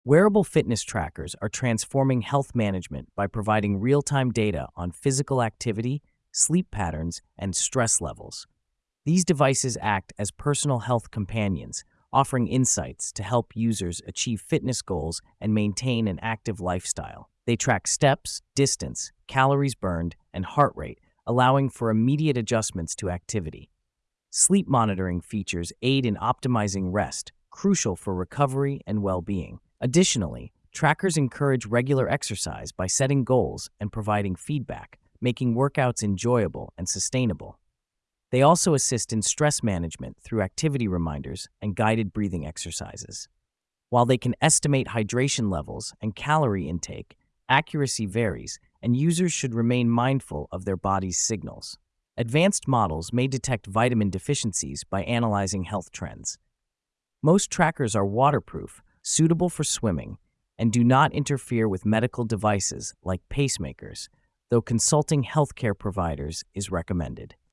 Wearable fitness trackers are transforming health management by providing real-time data on physical activity, sleep patterns, and stress levels. These devices act as personal health companions, offering insights to help users achieve fitness goals and maintain an active lifestyle. They track steps, distance, calories burned, and heart rate, allowing for immediate adjustments to activity. Sleep monitoring features aid in optimizing rest, crucial for recovery and well-being. Additionally, trackers encourage regular exercise by setting goals and providing feedback, making workouts enjoyable and sustainable. They also assist in stress management through activity reminders and guided breathing exercises. While they can estimate hydration levels and calorie intake, accuracy varies, and users should remain mindful of their body's signals. Advanced models may detect vitamin deficiencies by analyzing health trends. Most trackers are waterproof, suitable for swimming, and do not interfere with medical devices like pacemakers, though consulting healthcare providers is recommended.